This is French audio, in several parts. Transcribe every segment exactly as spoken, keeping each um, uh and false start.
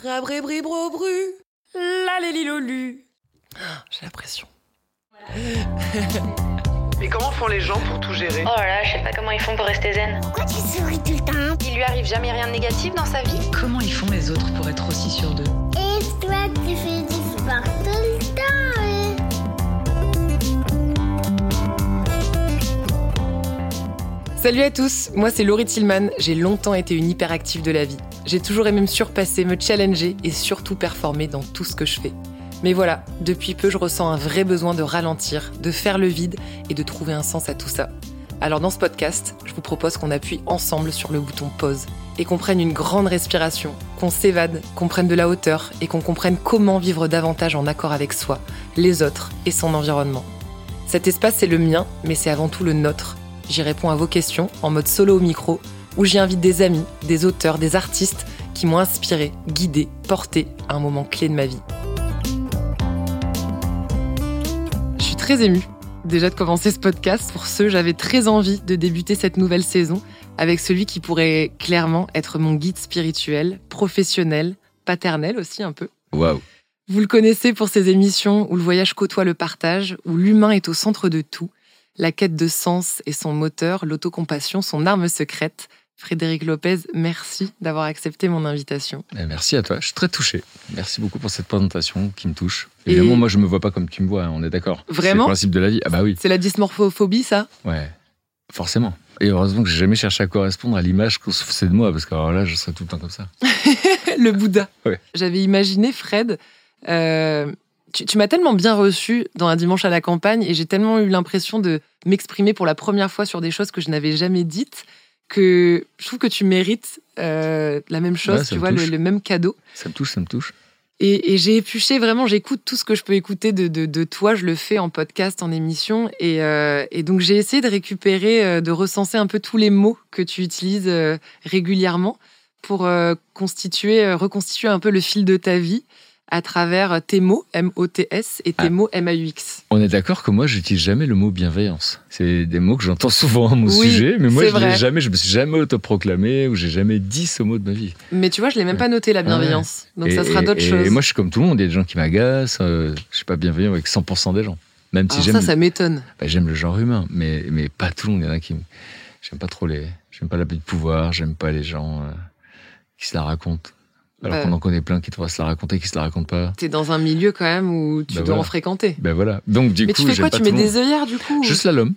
Rabribribro-bru, la lélilolu. J'ai la pression. Et comment font les gens pour tout gérer ? Oh là là, je sais pas comment ils font pour rester zen. Pourquoi tu souris tout le temps ? Il lui arrive jamais rien de négatif dans sa vie. Comment ils font les autres pour être aussi sûrs d'eux ? Et toi, tu fais du sport tout le temps, oui. Salut à tous, moi c'est Laurie Tillman, j'ai longtemps été une hyperactive de la vie. J'ai toujours aimé me surpasser, me challenger et surtout performer dans tout ce que je fais. Mais voilà, depuis peu je ressens un vrai besoin de ralentir, de faire le vide et de trouver un sens à tout ça. Alors dans ce podcast, je vous propose qu'on appuie ensemble sur le bouton pause et qu'on prenne une grande respiration, qu'on s'évade, qu'on prenne de la hauteur et qu'on comprenne comment vivre davantage en accord avec soi, les autres et son environnement. Cet espace c'est le mien, mais c'est avant tout le nôtre. J'y réponds à vos questions en mode solo au micro, où j'y invite des amis, des auteurs, des artistes qui m'ont inspiré, guidé, porté à un moment clé de ma vie. Je suis très émue déjà de commencer ce podcast. Pour ce, j'avais très envie de débuter cette nouvelle saison avec celui qui pourrait clairement être mon guide spirituel, professionnel, paternel aussi un peu. Waouh. Vous le connaissez pour ses émissions où le voyage côtoie le partage, où l'humain est au centre de tout. La quête de sens est son moteur, l'autocompassion, son arme secrète. Frédéric Lopez, merci d'avoir accepté mon invitation. Merci à toi, je suis très touché. Merci beaucoup pour cette présentation qui me touche. Évidemment, Et... moi je me vois pas comme tu me vois, on est d'accord. Vraiment ? C'est le principe de la vie. Ah bah oui. C'est la dysmorphophobie, ça ? Ouais, forcément. Et heureusement que j'ai jamais cherché à correspondre à l'image qu'on se faisait de moi, parce que alors là, je serais tout le temps comme ça. Le Bouddha. Ouais. J'avais imaginé, Fred... Euh... Tu, tu m'as tellement bien reçu dans Un dimanche à la campagne et j'ai tellement eu l'impression de m'exprimer pour la première fois sur des choses que je n'avais jamais dites que je trouve que tu mérites euh, la même chose, ouais, tu vois, le, le même cadeau. Ça me touche, ça me touche. Et, et j'ai épluché, vraiment, j'écoute tout ce que je peux écouter de, de, de toi, je le fais en podcast, en émission. Et, euh, et donc j'ai essayé de récupérer, euh, de recenser un peu tous les mots que tu utilises euh, régulièrement pour euh, constituer, euh, reconstituer un peu le fil de ta vie à travers tes mots, M O T S, et tes ah. mots, M A U X. On est d'accord que moi, j'utilise jamais le mot bienveillance. C'est des mots que j'entends souvent à mon oui, sujet, mais moi, je vrai. l'ai jamais, je me suis jamais autoproclamé ou j'ai jamais dit ce mot de ma vie. Mais tu vois, je l'ai même pas noté, la bienveillance. Ah ouais. Donc et, ça sera d'autres et, choses. Et moi, je suis comme tout le monde. Il y a des gens qui m'agacent. Euh, je suis pas bienveillant avec cent pour cent des gens. Même si Alors j'aime. ça, ça m'étonne. Bah, j'aime le genre humain, mais, mais pas tout le monde. Il y en a qui. J'aime pas trop les. J'aime pas l'abus de pouvoir. J'aime pas les gens euh, qui se la racontent. Alors bah, qu'on en connaît plein qui devraient se la raconter, qui se la racontent pas. T'es dans un milieu quand même où tu bah dois voilà. en fréquenter. Ben bah voilà. Donc du Mais coup, tu fais quoi ? Tu mets des œillères du coup ? Je slalom.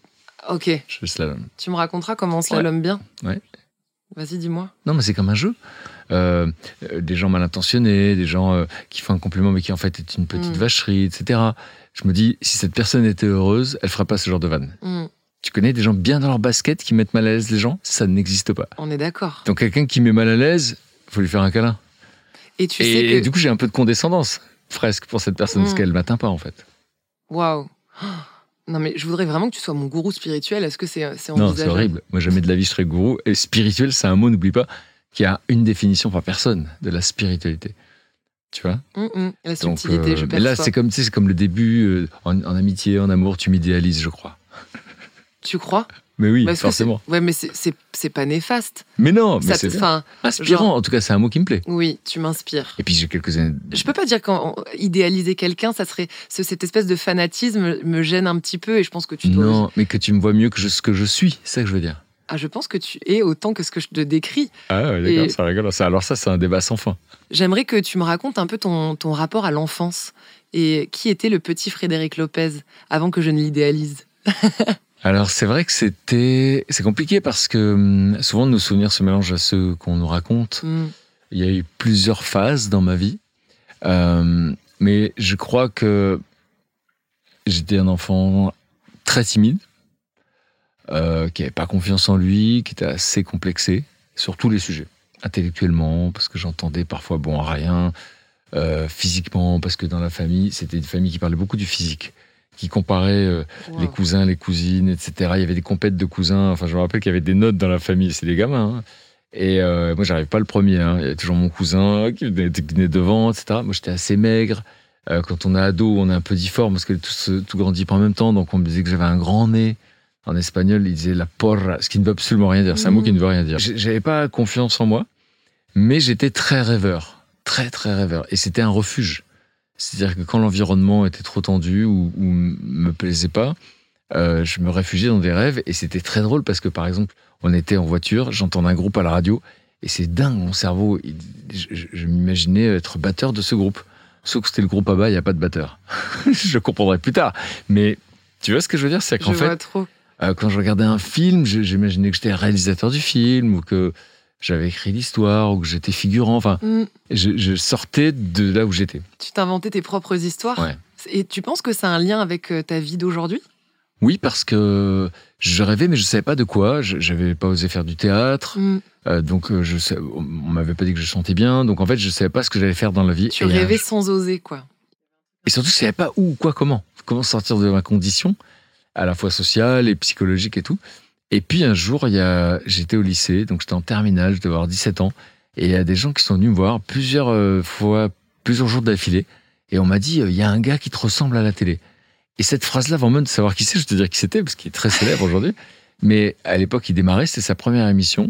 Ok. Je slalom. Tu me raconteras comment on slalom ouais. bien ? Ouais. Vas-y, dis-moi. Non, mais c'est comme un jeu. Euh, des gens mal intentionnés, des gens euh, qui font un compliment mais qui en fait est une petite mm. vacherie, et cetera. Je me dis, si cette personne était heureuse, elle ferait pas ce genre de vanne. Mm. Tu connais des gens bien dans leur basket qui mettent mal à l'aise les gens ? Ça n'existe pas. On est d'accord. Donc quelqu'un qui met mal à l'aise, faut lui faire un câlin. Et, tu et, sais que... et du coup, j'ai un peu de condescendance, presque, pour cette personne, mmh. parce qu'elle ne m'atteint pas, en fait. Waouh. Non, mais je voudrais vraiment que tu sois mon gourou spirituel. Est-ce que c'est, c'est envisageable ? Non, c'est horrible. Moi, jamais de la vie, je serais gourou. Et spirituel, c'est un mot, n'oublie pas, qui a une définition par personne de la spiritualité. Tu vois ? mmh, La subtilité, Donc, euh, je perçois. Mais là, c'est comme, tu sais, c'est comme le début, euh, en, en amitié, en amour, tu m'idéalises, je crois. Tu crois ? Mais oui, Parce forcément. Ouais, mais c'est, c'est, c'est pas néfaste. Mais non, mais ça c'est te, inspirant. Genre... En tout cas, c'est un mot qui me plaît. Oui, tu m'inspires. Et puis j'ai quelques années. Je peux pas dire qu'idéaliser quelqu'un, ça serait cette espèce de fanatisme me gêne un petit peu et je pense que tu dois. Non, mais que tu me vois mieux que je, ce que je suis, c'est ça que je veux dire. Ah, je pense que tu es autant que ce que je te décris. Ah ouais, d'accord, et... ça rigole. Alors ça, c'est un débat sans fin. J'aimerais que tu me racontes un peu ton, ton rapport à l'enfance et qui était le petit Frédéric Lopez avant que je ne l'idéalise. Alors c'est vrai que c'était c'est compliqué parce que souvent nos souvenirs se mélangent à ceux qu'on nous raconte. Mm. Il y a eu plusieurs phases dans ma vie, euh, mais je crois que j'étais un enfant très timide, euh, qui n'avait pas confiance en lui, qui était assez complexé sur tous les sujets, intellectuellement parce que j'entendais parfois bon à rien, euh, physiquement parce que dans la famille c'était une famille qui parlait beaucoup du physique. Qui comparait euh, wow. les cousins, les cousines, et cetera. Il y avait des compètes de cousins. Enfin, je me rappelle qu'il y avait des notes dans la famille. C'est des gamins. Hein. Et euh, moi, j'arrivais pas le premier. Hein. Il y avait toujours mon cousin qui venait, qui venait devant, et cetera. Moi, j'étais assez maigre. Euh, quand on est ado, on est un peu difforme parce que tout, tout grandit pas en même temps. Donc, on me disait que j'avais un grand nez. En espagnol, ils disaient la porra, ce qui ne veut absolument rien dire. C'est un mmh. mot qui ne veut rien dire. J'avais pas confiance en moi, mais j'étais très rêveur. très très rêveur. Et c'était un refuge. C'est-à-dire que quand l'environnement était trop tendu ou, ou me plaisait pas, euh, je me réfugiais dans des rêves. Et c'était très drôle parce que, par exemple, on était en voiture, j'entendais un groupe à la radio, et c'est dingue, mon cerveau. Il, je, je, je m'imaginais être batteur de ce groupe. Sauf que c'était le groupe ABBA, il n'y a pas de batteur. Je comprendrai plus tard. Mais tu vois ce que je veux dire? C'est qu'en je fait, vois trop. Euh, quand je regardais un film, je, j'imaginais que j'étais le réalisateur du film, ou que j'avais écrit l'histoire, ou que j'étais figurant. Enfin, mm. je, je sortais de là où j'étais. Tu t'inventais tes propres histoires. Ouais. Et tu penses que ça a un lien avec ta vie d'aujourd'hui? Oui, parce que je rêvais, mais je ne savais pas de quoi. Je n'avais pas osé faire du théâtre. Mm. Euh, donc, je sais, on ne m'avait pas dit que je chantais bien. Donc, en fait, je ne savais pas ce que j'allais faire dans la vie. Tu et rêvais un... sans oser, quoi. Et surtout, je ne savais pas où, quoi, comment. Comment sortir de ma condition, à la fois sociale et psychologique et tout. Et puis, un jour, il y a... j'étais au lycée, donc j'étais en terminale, je devais avoir dix-sept ans. Et il y a des gens qui sont venus me voir plusieurs euh, fois, plusieurs jours d'affilée. Et on m'a dit, il y a un gars qui te ressemble à la télé. Et cette phrase-là, avant même de savoir qui c'est, je vais te dire qui c'était, parce qu'il est très célèbre aujourd'hui. Mais à l'époque, il démarrait, c'était sa première émission.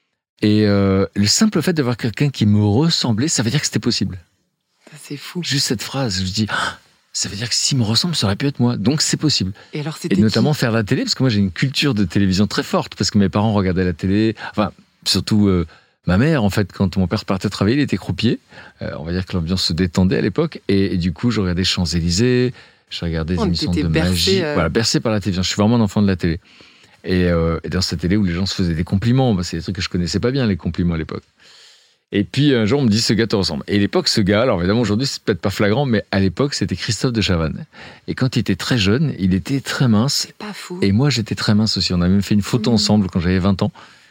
Et euh, le simple fait d'avoir quelqu'un qui me ressemblait, ça veut dire que c'était possible. C'est fou. Juste cette phrase, je dis, ah, ça veut dire que s'il me ressemble, ça aurait pu être moi. Donc c'est possible. Et alors, c'était Et notamment qui? Faire la télé, parce que moi j'ai une culture de télévision très forte, parce que mes parents regardaient la télé. Enfin, surtout euh, ma mère, en fait, quand mon père partait travailler, il était croupier. Euh, on va dire que l'ambiance se détendait à l'époque. Et, et du coup, je regardais Champs-Élysées. Je regardais des oh, émissions de bercé, magie. Euh... Voilà, bercé par la télévision. Je suis vraiment un enfant de la télé. Et, euh, et dans cette télé où les gens se faisaient des compliments, bah, c'est des trucs que je connaissais pas bien, les compliments à l'époque. Et puis un jour, on me dit, ce gars te ressemble. Et à l'époque, ce gars, alors évidemment, aujourd'hui, c'est peut-être pas flagrant, mais à l'époque, c'était Christophe de Chavannes. Et quand il était très jeune, il était très mince. C'est pas fou. Et moi, j'étais très mince aussi. On a même fait une photo mmh. ensemble quand j'avais vingt ans.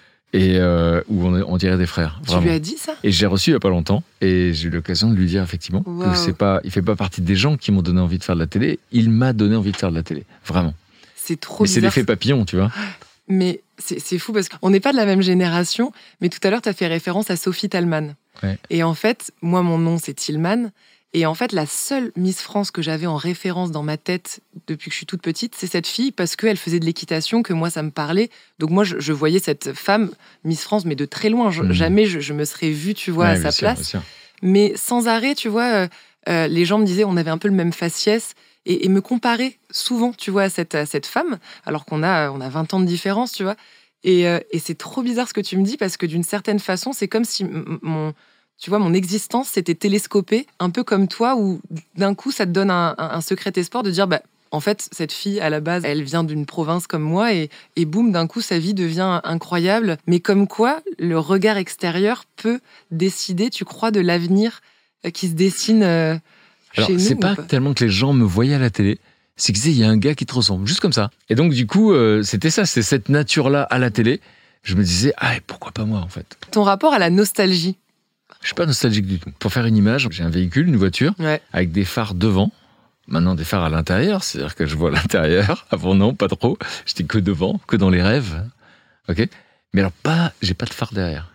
Et euh, où on, on dirait des frères. Vraiment. Tu lui as dit ça? Et j'ai reçu il y a pas longtemps. Et j'ai eu l'occasion de lui dire, effectivement, wow. que c'est pas, il fait pas partie des gens qui m'ont donné envie de faire de la télé. Il m'a donné envie de faire de la télé. Vraiment. C'est trop Mais bizarre. c'est l'effet papillon, tu vois. Mais c'est, c'est fou parce qu'on n'est pas de la même génération. Mais tout à l'heure, tu as fait référence à Sophie Thalmann. Ouais. Et en fait, moi, mon nom, c'est Tillman. Et en fait, la seule Miss France que j'avais en référence dans ma tête depuis que je suis toute petite, c'est cette fille parce qu'elle faisait de l'équitation, que moi, ça me parlait. Donc moi, je, je voyais cette femme, Miss France, mais de très loin. Je, mmh. Jamais je, je me serais vue, tu vois, ouais, à sa sûr, place. Mais sans arrêt, tu vois, euh, euh, les gens me disaient, on avait un peu le même faciès. Et, et me comparer souvent, tu vois, à cette, à cette femme, alors qu'on a, on a vingt ans de différence, tu vois. Et, euh, et c'est trop bizarre ce que tu me dis, parce que d'une certaine façon, c'est comme si m- mon... Tu vois, mon existence s'était télescopée, un peu comme toi, où d'un coup, ça te donne un, un, un secret espoir de dire, bah, en fait, cette fille, à la base, elle vient d'une province comme moi, et, et boum, d'un coup, sa vie devient incroyable. Mais comme quoi, le regard extérieur peut décider, tu crois, de l'avenir qui se dessine euh, Alors, chez nous. C'est pas, pas tellement que les gens me voyaient à la télé, c'est que il y a un gars qui te ressemble, juste comme ça. Et donc, du coup, euh, c'était ça, c'était cette nature-là à la télé. Je me disais, ah, pourquoi pas moi, en fait. Ton rapport à la nostalgie? Je suis pas nostalgique du tout. Pour faire une image, j'ai un véhicule, une voiture, ouais. avec des phares devant. Maintenant, des phares à l'intérieur, c'est-à-dire que je vois l'intérieur. Avant, non, pas trop. J'étais que devant, que dans les rêves. Ok. Mais alors, pas, j'ai pas de phare derrière.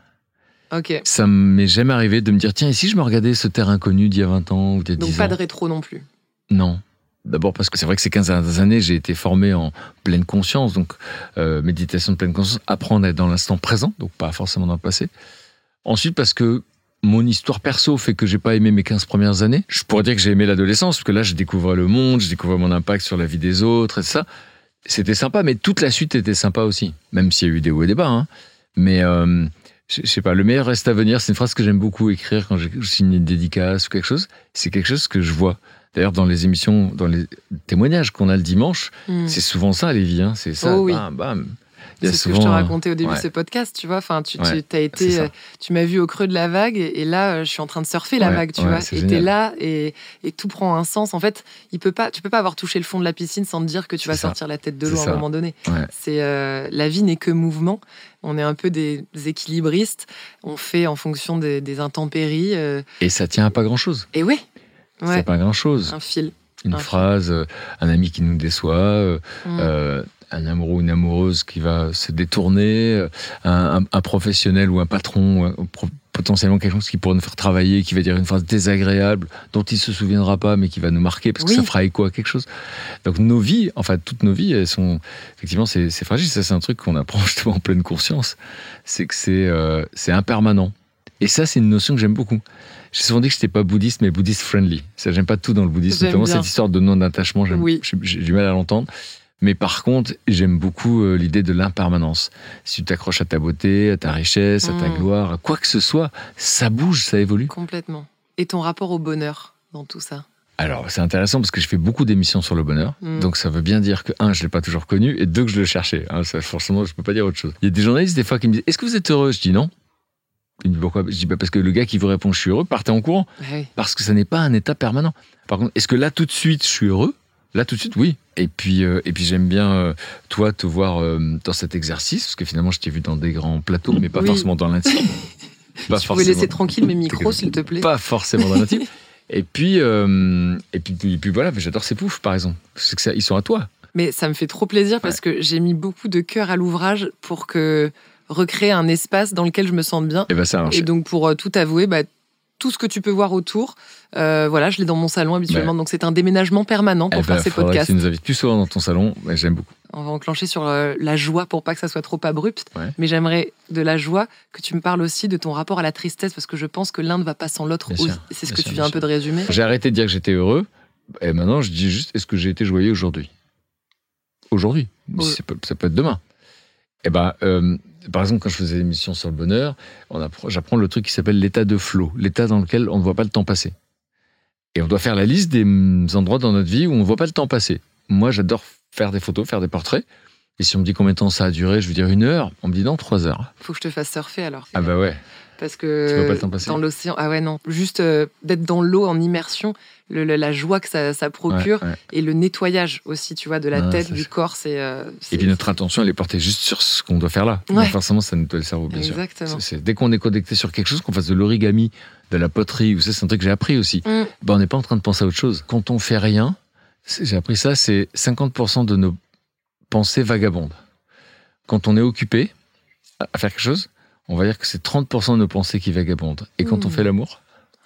Ok. Ça m'est jamais arrivé de me dire, tiens, et si je me regardais ce terre inconnu d'il y a vingt ans ou d'il y a dix ans. Donc pas de rétro non plus. Non. D'abord parce que c'est vrai que ces quinze dernières années, j'ai été formé en pleine conscience, donc euh, méditation de pleine conscience, apprendre à être dans l'instant présent, donc pas forcément dans le passé. Ensuite parce que mon histoire perso fait que j'ai pas aimé mes quinze premières années. Je pourrais dire que j'ai aimé l'adolescence, parce que là, je découvrais le monde, je découvrais mon impact sur la vie des autres, et ça. C'était sympa, mais toute la suite était sympa aussi, même s'il y a eu des hauts et des bas. Hein. Mais euh, je sais pas, le meilleur reste à venir, c'est une phrase que j'aime beaucoup écrire quand je signe une dédicace ou quelque chose. C'est quelque chose que je vois. D'ailleurs, dans les émissions, dans les témoignages qu'on a le dimanche, mmh. c'est souvent ça, les vies. Hein. C'est ça, oh, oui. bam, bam. C'est ce que je te racontais au début ouais. de ce podcast, tu vois. Enfin, tu, ouais, tu t'as été, euh, tu m'as vu au creux de la vague, et, et là, je suis en train de surfer la ouais, vague, tu ouais, vois. Et génial. T'es là, et, et tout prend un sens. En fait, il peut pas, tu peux pas avoir touché le fond de la piscine sans te dire que tu vas c'est sortir ça. la tête de c'est l'eau à ça. un moment donné. Ouais. C'est euh, la vie n'est que mouvement. On est un peu des, des équilibristes. On fait en fonction des, des intempéries. Euh... Et ça tient à pas grand-chose. Et ouais. ouais. C'est pas grand-chose. Un fil. Une un phrase, fil. Euh, un ami qui nous déçoit. Euh, mm. euh, un amoureux ou une amoureuse qui va se détourner, un, un, un professionnel ou un patron, un, potentiellement quelque chose qui pourrait nous faire travailler, qui va dire une phrase désagréable, dont il ne se souviendra pas, mais qui va nous marquer, parce que oui. ça fera écho à quelque chose. Donc nos vies, enfin toutes nos vies, elles sont, effectivement, c'est, c'est fragile. Ça, c'est un truc qu'on apprend justement en pleine conscience. C'est que c'est, euh, c'est impermanent. Et ça, c'est une notion que j'aime beaucoup. J'ai souvent dit que je n'étais pas bouddhiste, mais bouddhiste friendly. Ça, j'aime pas tout dans le bouddhisme, J'aime notamment bien. cette histoire de non-attachement. J'aime, Oui. j'ai, j'ai du mal à l'entendre. Mais par contre, j'aime beaucoup euh, l'idée de l'impermanence. Si tu t'accroches à ta beauté, à ta richesse, à ta Mm. gloire, à quoi que ce soit, ça bouge, ça évolue. Complètement. Et ton rapport au bonheur dans tout ça? Alors, c'est intéressant parce que je fais beaucoup d'émissions sur le bonheur. Mm. Donc, ça veut bien dire que, un, je ne l'ai pas toujours connu, et deux, que je le cherchais. Hein, ça, forcément, je ne peux pas dire autre chose. Il y a des journalistes, des fois, qui me disent « Est-ce que vous êtes heureux ?» Je dis non. Ils me disent pourquoi ? Je dis bah, parce que le gars qui vous répond « Je suis heureux » partez en courant. Oui. Parce que ça n'est pas un état permanent. Par contre, est-ce que là, tout de suite, je suis heureux ? Là, tout de suite, oui. Et puis, euh, et puis j'aime bien, euh, toi, te voir euh, dans cet exercice, parce que finalement, je t'ai vu dans des grands plateaux, mais pas Oui. forcément dans l'intime. Pas Tu pouvais laisser tranquille mes micros, s'il te plaît. Pas forcément dans l'intime. Et puis, euh, et puis, puis, puis voilà, j'adore ces poufs, par exemple. C'est que ça, ils sont à toi. Mais ça me fait trop plaisir parce que j'ai mis beaucoup de cœur à l'ouvrage pour que recréer un espace dans lequel je me sente bien. Et ben ça a marché. Et donc, pour euh, tout avouer, bah, tout ce que tu peux voir autour, euh, voilà, je l'ai dans mon salon habituellement. Ouais. Donc, c'est un déménagement permanent pour Eh faire ben, ces faudrait podcasts. que tu nous invites plus souvent dans ton salon. Ouais, j'aime beaucoup. On va enclencher sur euh, la joie pour pas que ça soit trop abrupt. Ouais. Mais j'aimerais de la joie que tu me parles aussi de ton rapport à la tristesse parce que je pense que l'un ne va pas sans l'autre. Bien aussi. sûr, C'est ce bien que sûr, tu viens bien un peu sûr. de résumer. J'ai arrêté de dire que j'étais heureux. Et maintenant, je dis juste, est-ce que j'ai été joyeux aujourd'hui ? Aujourd'hui. Ouais. C'est pas- Ça peut être demain. Et ben, euh, par exemple, quand je faisais l'émission sur le bonheur, on apprend, j'apprends le truc qui s'appelle l'état de flow, l'état dans lequel on ne voit pas le temps passer. Et on doit faire la liste des mm, endroits dans notre vie où on ne voit pas le temps passer. Moi, j'adore faire des photos, faire des portraits. Et si on me dit combien de temps ça a duré, je veux dire une heure. On me dit non, trois heures. Faut que je te fasse surfer alors. Ah bah ouais. Parce que Tu vois pas le temps passer. dans l'océan, ah ouais non, juste euh, d'être dans l'eau en immersion, le- le- la joie que ça, ça procure Ouais, ouais. et le nettoyage aussi, tu vois, de la Ah, tête, ça, du c'est- corps, c'est. euh, c'est- Et puis notre attention, elle est portée juste sur ce qu'on doit faire là. Ouais. Donc forcément, ça nettoie le cerveau, bien sûr. Exactement. C'est, c'est- dès qu'on est connecté sur quelque chose, qu'on fasse de l'origami, de la poterie, ou ça, c'est un truc que j'ai appris aussi. Mm. Ben, on n'est pas en train de penser à autre chose. Quand on fait rien, c'est- j'ai appris ça, c'est cinquante pour cent de nos pensées vagabondes. Quand on est occupé à à faire quelque chose, on va dire que c'est trente pour cent de nos pensées qui vagabondent. Et quand Mm. on fait l'amour,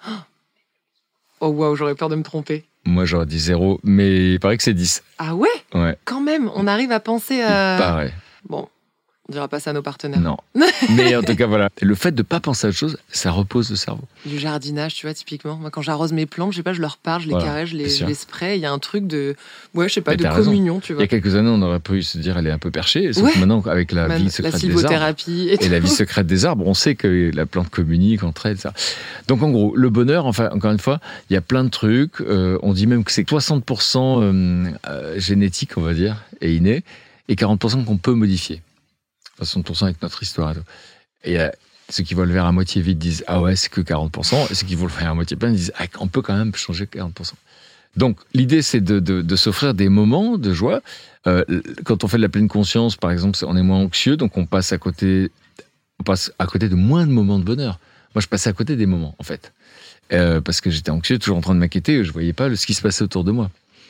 Oh waouh, j'aurais peur de me tromper. moi j'aurais dit zéro, mais il paraît que c'est dix. Ah ouais, Ouais, quand même, on arrive à penser à. pareil. Bon, on dira pas ça à nos partenaires. Non. Mais en tout cas, voilà. Et le fait de ne pas penser à autre chose, ça repose le cerveau. Du jardinage, tu vois, typiquement. Moi, quand j'arrose mes plantes, je sais pas, je leur parle, je les Voilà, caresse, je les, bien je sûr. les spray. Il y a un truc de. Ouais, je sais pas, Mais de t'as raison. communion, tu Il y vois. a quelques années, on aurait pu se dire elle est un peu perchée. Sauf Ouais. que maintenant, avec la Man- vie la secrète des arbres, sylvothérapie et, et la tout. vie secrète des arbres, on sait que la plante communique entre elles. Ça. Donc en gros, le bonheur, enfin encore une fois, il y a plein de trucs. Euh, on dit même que c'est soixante pour cent euh, euh, génétique, on va dire, et inné, et quarante pour cent qu'on peut modifier. soixante pour cent avec notre histoire et tout. Et euh, ceux qui voient le verre à moitié vide disent ah ouais, c'est que quarante pour cent. Et ceux qui voient le verre à moitié plein disent ah, on peut quand même changer quarante pour cent. Donc l'idée, c'est de, de, de s'offrir des moments de joie. Euh, quand on fait de la pleine conscience, par exemple, on est moins anxieux, donc on passe à côté, on passe à côté de moins de moments de bonheur. Moi, je passais à côté des moments, en fait, euh, parce que j'étais anxieux, toujours en train de m'inquiéter, et je voyais pas le, ce qui se passait autour de moi.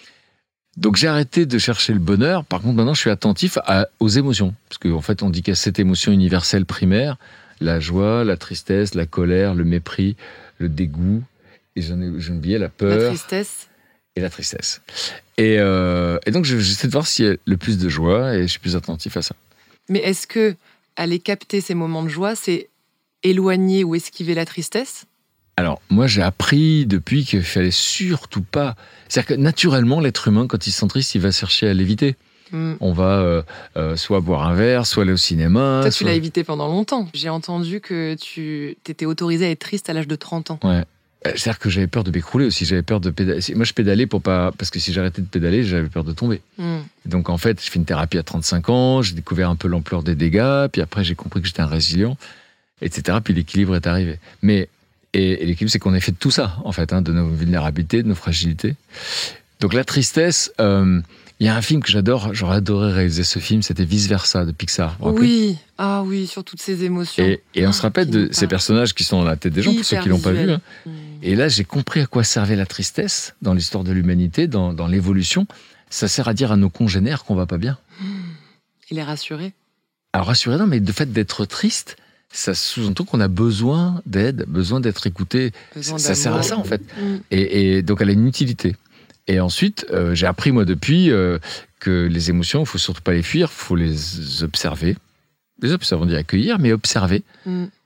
Donc j'ai arrêté de chercher le bonheur. Par contre, maintenant, je suis attentif à, aux émotions, parce qu'en fait, on dit qu'il y a sept émotions universelles primaires la joie, la tristesse, la colère, le mépris, le dégoût, et j'en ai, j'ai oublié la La peur tristesse. et la tristesse. Et, euh, et donc, je- j'essaie de voir s'il y a le plus de joie, et je suis plus attentif à ça. Mais est-ce que aller capter ces moments de joie, c'est éloigner ou esquiver la tristesse? Alors, moi, j'ai appris depuis qu'il fallait surtout pas... C'est-à-dire que naturellement, l'être humain, quand il se sent triste, il va chercher à l'éviter. Hmm. On va euh, euh, soit boire un verre, soit aller au cinéma. Toi, tu soit- l'as évité pendant longtemps. J'ai entendu que tu étais autorisé à être triste à l'âge de trente ans. Ouais. Euh, C'est-à-dire que j'avais peur de m'écrouler aussi. J'avais peur de pédaler. Moi, je pédalais pour pas... Parce que si j'arrêtais de pédaler, j'avais peur de tomber. Hmm. Donc, en fait, je fais une thérapie à trente-cinq ans. J'ai découvert un peu l'ampleur des dégâts. Puis après, j'ai compris que j'étais un résilient, et cetera. Puis l'équilibre est arrivé. Mais... Et, et l'équilibre, c'est qu'on a fait de tout ça, en fait, hein, de nos vulnérabilités, de nos fragilités. Donc la tristesse, euh, il y a un film que j'adore, j'aurais adoré réaliser ce film, c'était Vice Versa de Pixar. Vous vous rappelez ? Oui, ah oui, sur toutes ces émotions. Et, et on se rappelle qui de nous ces parlent. personnages qui sont dans la tête des gens, pour ceux Hyper qui l'ont pas vu. visuel. Hein. Hmm. Et là, j'ai compris à quoi servait la tristesse dans l'histoire de l'humanité, dans, dans l'évolution. Ça sert à dire à nos congénères qu'on va pas bien. Il est rassuré. Alors rassurez non, mais le fait d'être triste, ça sous-entend qu'on a besoin d'aide, besoin d'être écouté. Besoin Ça sert à d'amour. ça, en fait. Hmm. Et, et donc, elle a une utilité. Et ensuite, euh, j'ai appris, moi, depuis, euh, que les émotions, il ne faut surtout pas les fuir, il faut les observer. Les observer, on dit accueillir, mais observer. Hmm.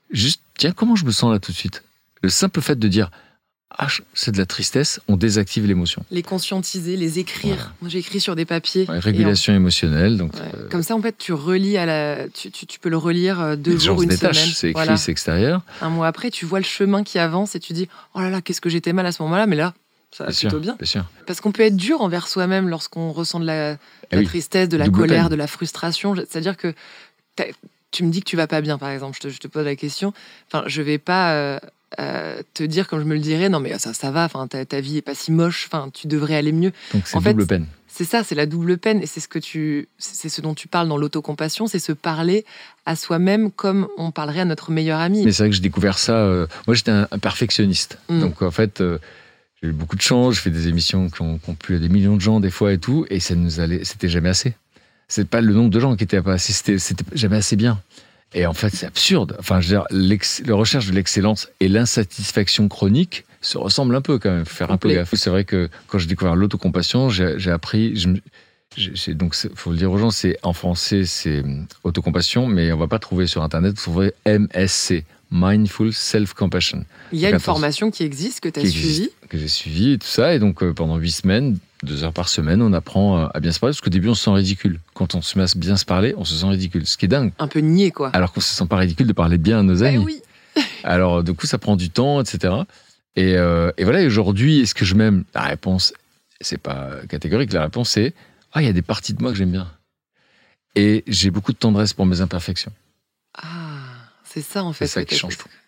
juste, tiens, comment je me sens là tout de suite ? Le simple fait de dire, ah, c'est de la tristesse, on désactive l'émotion. Les conscientiser, les écrire. Voilà. Moi, j'écris sur des papiers. Ouais, régulation en... émotionnelle. Donc, ouais. euh... Comme ça, en fait, tu relis à la. Tu, tu, tu peux le relire deux les jours, une détache, semaine. C'est écrit, voilà. C'est extérieur. Un mois après, tu vois le chemin qui avance et tu dis, oh là là, qu'est-ce que j'étais mal à ce moment-là, mais là, ça va bien plutôt sûr, bien. bien sûr. Parce qu'on peut être dur envers soi-même lorsqu'on ressent de la, de eh la oui. tristesse, de la Double colère, peine. de la frustration. C'est-à-dire que tu me dis que tu vas pas bien, par exemple. Je te, je te pose la question. Enfin, je vais pas. Euh, Euh, te dire comme je me le dirais, non mais ça, ça va, enfin ta, ta vie est pas si moche, enfin tu devrais aller mieux. Donc c'est en double fait, peine. C'est ça, c'est la double peine et c'est ce que tu, c'est ce dont tu parles dans l'autocompassion, c'est se parler à soi-même comme on parlerait à notre meilleur ami. Mais c'est vrai que j'ai découvert ça. Euh, moi j'étais un, un perfectionniste, mm. donc en fait euh, j'ai eu beaucoup de chance. Je fais des émissions qui ont, qui ont plu à des millions de gens des fois et tout, et ça nous allait, c'était jamais assez. C'est pas le nombre de gens qui étaient pas assez, c'était, c'était jamais assez bien. Et en fait, c'est absurde. Enfin, je veux dire, la recherche de l'excellence et l'insatisfaction chronique se ressemblent un peu quand même. Faut faire un peu gaffe. C'est vrai que quand j'ai découvert l'autocompassion, j'ai, j'ai appris. Je, j'ai, donc, faut le dire aux gens, c'est en français, c'est autocompassion, mais on va pas trouver sur Internet. Vous trouverez M S C, Mindful Self-Compassion. Il y a une formation qui existe que tu as suivie. Que j'ai suivie et tout ça. Et donc, euh, pendant huit semaines, deux heures par semaine, on apprend à bien se parler. Parce qu'au début, on se sent ridicule. Quand on se met à bien se parler, on se sent ridicule. Ce qui est dingue. Un peu niais, quoi. Alors qu'on se sent pas ridicule de parler bien à nos amis. Eh oui. Alors, du coup, ça prend du temps, et cetera. Et, euh, et voilà, et aujourd'hui, est-ce que je m'aime ? La réponse, c'est pas catégorique. La réponse, c'est ah, il y a des parties de moi que j'aime bien. Et j'ai beaucoup de tendresse pour mes imperfections. Ah, c'est ça, en fait. C'est ça qui change tout.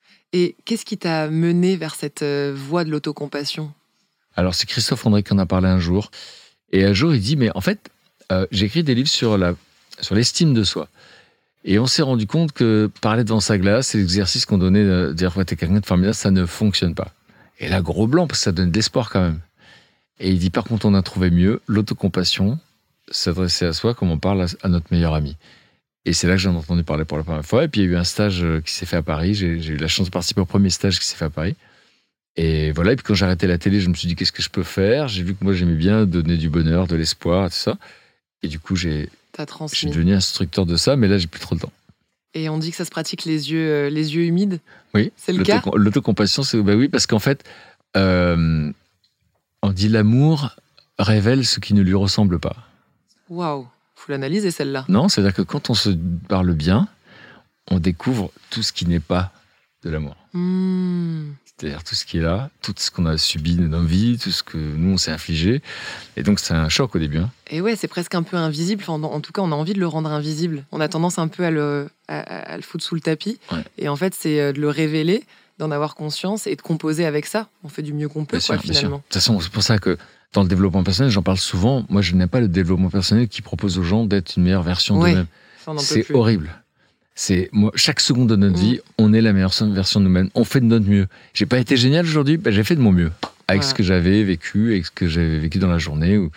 Et qu'est-ce qui t'a mené vers cette voie de l'autocompassion ? Alors, c'est Christophe André qui en a parlé un jour. Et un jour, il dit, mais en fait, euh, j'ai écrit des livres sur, la, sur l'estime de soi. Et on s'est rendu compte que parler devant sa glace, c'est l'exercice qu'on donnait de dire, ouais, t'es quelqu'un de formidable, ça ne fonctionne pas. Et là, gros blanc, parce que ça donne de l'espoir quand même. Et il dit, par contre, on a trouvé mieux, l'autocompassion, s'adresser à soi comme on parle à, à notre meilleur ami. Et c'est là que j'en ai entendu parler pour la première fois. Et puis, il y a eu un stage qui s'est fait à Paris. J'ai, j'ai eu la chance de participer au premier stage qui s'est fait à Paris. Et voilà, et puis quand j'ai arrêté la télé, je me suis dit, qu'est-ce que je peux faire ? J'ai vu que moi, j'aimais bien donner du bonheur, de l'espoir, tout ça. Et du coup, j'ai, je suis devenu instructeur de ça, mais là, j'ai plus trop le temps. Et on dit que ça se pratique les yeux, euh, les yeux humides ? Oui. C'est le cas ? L'autocompassion, c'est bah oui, parce qu'en fait, euh, on dit l'amour révèle ce qui ne lui ressemble pas. Waouh, faut l'analyser celle-là. Non, c'est-à-dire que quand on se parle bien, on découvre tout ce qui n'est pas de l'amour. Mmh. C'est-à-dire tout ce qui est là, tout ce qu'on a subi de nos vies, tout ce que nous, on s'est infligé. Et donc, c'est un choc au début. Hein. Et ouais, c'est presque un peu invisible. Enfin, en tout cas, on a envie de le rendre invisible. On a tendance un peu à le, à, à le foutre sous le tapis. Ouais. Et en fait, c'est de le révéler, d'en avoir conscience et de composer avec ça. On fait du mieux qu'on peut, bien quoi, sûr, finalement. De toute façon, c'est pour ça que dans le développement personnel, j'en parle souvent. Moi, je n'aime pas le développement personnel qui propose aux gens d'être une meilleure version ouais, d'eux-mêmes. Ça, on n'en peut c'est plus. horrible. C'est, moi, chaque seconde de notre mmh. vie, on est la meilleure version de nous-mêmes. On fait de notre mieux. J'ai pas été génial aujourd'hui, ben, j'ai fait de mon mieux. Avec voilà. ce que j'avais vécu, avec ce que j'avais vécu dans la journée. Ou...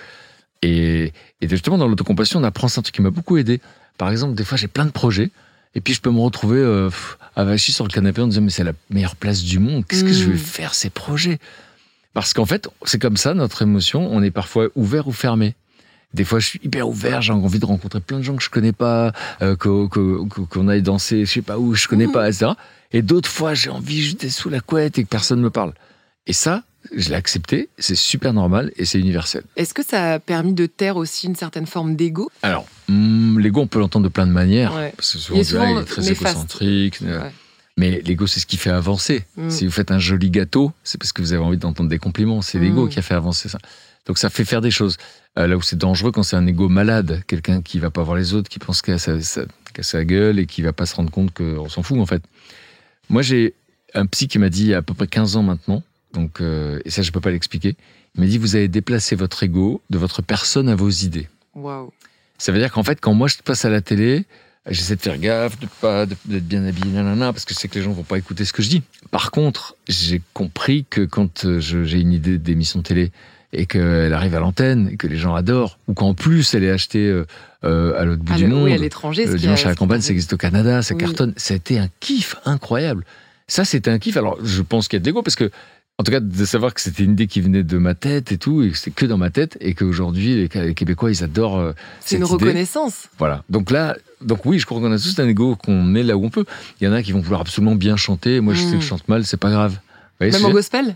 Et, et justement, dans l'autocompassion, on apprend ça, un truc qui m'a beaucoup aidé. Par exemple, des fois, j'ai plein de projets. Et puis, je peux me retrouver euh, avachi sur le canapé en disant, mais c'est la meilleure place du monde. Qu'est-ce mmh. que je vais faire, ces projets ? Parce qu'en fait, c'est comme ça, notre émotion. On est parfois ouvert ou fermé. Des fois, je suis hyper ouvert, j'ai envie de rencontrer plein de gens que je connais pas, euh, qu'on, qu'on, qu'on aille danser, je sais pas où, je connais mmh. pas, et cetera. Et d'autres fois, j'ai envie juste d'être sous la couette et que personne me parle. Et ça, je l'ai accepté, c'est super normal et c'est universel. Est-ce que ça a permis de taire aussi une certaine forme d'ego ? Alors, hum, l'ego, on peut l'entendre de plein de manières. Ouais. Parce que souvent, il, souvent il est très néfaste. égocentrique. Ouais. Mais l'ego, c'est ce qui fait avancer. Mmh. Si vous faites un joli gâteau, c'est parce que vous avez envie d'entendre des compliments. C'est mmh. l'ego qui a fait avancer ça. Donc ça fait faire des choses. Euh, là où c'est dangereux, quand c'est un ego malade, quelqu'un qui va pas voir les autres, qui pense qu'à sa, sa, qu'à sa gueule et qui va pas se rendre compte qu'on s'en fout en fait. Moi j'ai un psy qui m'a dit il y a à peu près quinze ans maintenant, donc, euh, et ça je peux pas l'expliquer, il m'a dit vous avez déplacé votre ego de votre personne à vos idées. Waouh. Ça veut dire qu'en fait quand moi je passe à la télé, j'essaie de faire gaffe, de pas, de, d'être bien habillé, nanana, parce que je sais que les gens vont pas écouter ce que je dis. Par contre, j'ai compris que quand je, j'ai une idée d'émission de télé, et qu'elle arrive à l'antenne, et que les gens adorent, ou qu'en plus elle est achetée euh, à l'autre bout à du le, monde. Oui, à l'étranger. Le dimanche à la campagne, ça existe au Canada, ça oui. cartonne. Ça a été un kiff incroyable. Ça, c'était un kiff. Alors, je pense qu'il y a de l'ego, parce que En tout cas, de savoir que c'était une idée qui venait de ma tête et tout, et que c'était que dans ma tête, et qu'aujourd'hui, les, les Québécois, ils adorent euh, C'est cette une idée. reconnaissance. Voilà. Donc là, donc oui, je crois qu'on a tous un ego, qu'on est là où on peut. Il y en a qui vont vouloir absolument bien chanter. Moi, je Mmh. sais que je chante mal, c'est pas grave. Vous voyez ce Même que en je veux gospel.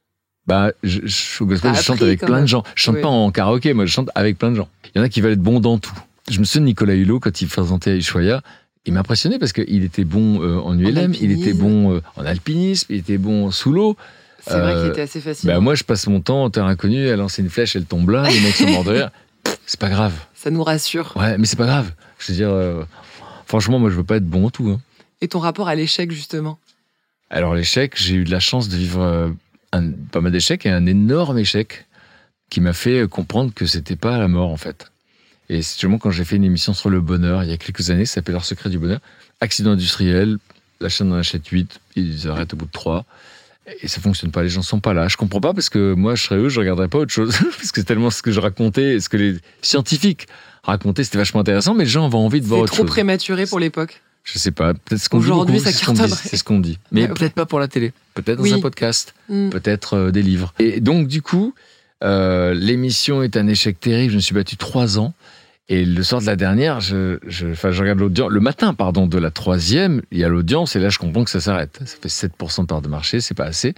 Bah, je, je, au gospel, T'as je chante appris, avec quand plein même. de gens. Je chante Ouais. pas en karaoké, moi, je chante avec plein de gens. Il y en a qui veulent être bons dans tout. Je me souviens de Nicolas Hulot, quand il présentait à Ushuaïa, il m'a impressionné parce qu'il était bon euh, en U L M, il était alpinisme. bon euh, en alpinisme, il était bon sous l'eau. C'est vrai Euh, qu'il était assez fascinant. Bah, moi, je passe mon temps en terre inconnue à lancer une flèche, elle tombe là, les mecs sont morts de rire. C'est pas grave. Ça nous rassure. Ouais, mais c'est pas grave. Je veux dire, euh, franchement, moi, je veux pas être bon en tout. Hein. Et ton rapport à l'échec, justement? Alors, l'échec, j'ai eu de la chance de vivre euh, un, pas mal d'échecs et un énorme échec qui m'a fait comprendre que c'était pas la mort, en fait. Et c'est justement quand j'ai fait une émission sur le bonheur, il y a quelques années, ça s'appelle Leur secret du bonheur. Accident industriel, la chaîne en achète huit, ils arrêtent au bout de trois. Et ça fonctionne pas, les gens sont pas là. Je comprends pas parce que moi, je serais eux, je regarderais pas autre chose. Parce que c'est tellement ce que je racontais, ce que les scientifiques racontaient, c'était vachement intéressant, mais les gens avaient envie de voir C'est autre trop chose. prématuré pour l'époque. Je sais pas, peut-être ce qu'on dit Aujourd'hui, beaucoup, ça c'est ce qu'on dit, cartonnerait. c'est ce qu'on dit. Mais Ouais, ouais. peut-être pas pour la télé, peut-être dans Oui. un podcast, Mm. peut-être euh, des livres. Et donc, du coup, euh, l'émission est un échec terrible. Je me suis battu trois ans. Et le soir de la dernière, je, je, enfin, je regarde l'audience. Le matin, pardon, de la troisième, il y a l'audience. Et là, je comprends que ça s'arrête. Ça fait sept pour cent de part de marché, c'est pas assez.